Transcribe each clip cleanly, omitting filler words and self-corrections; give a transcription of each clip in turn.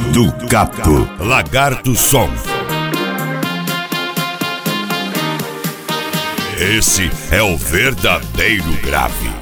do Cato, Lagarto Som. Esse é o verdadeiro grave.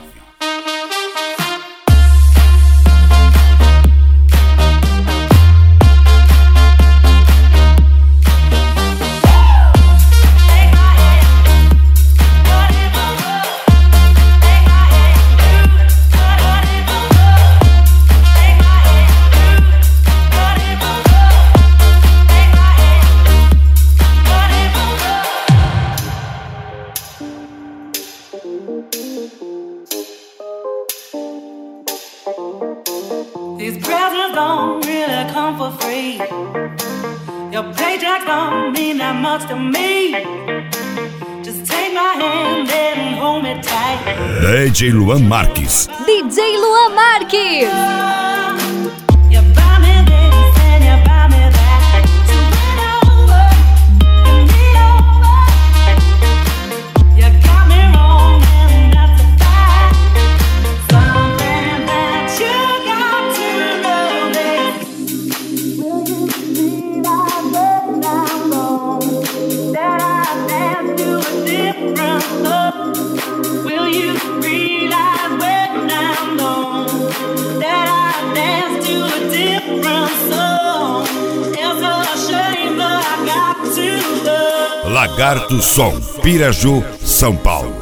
These presents don't really come for free. Your paycheck don't mean that much to me. Just take my hand and hold me tight. DJ Luan Marques. DJ Luan Marques. You buy me this and you buy me that. So win over, you need over. You got me wrong and that's a fact. Something that you got to know this. Will you realize when I'm wrong? That I dance to a different song. Will you realize when I'm gone? That I dance to a different song. It's a shame that I got to love. Lagarto Som, Piraju, São Paulo.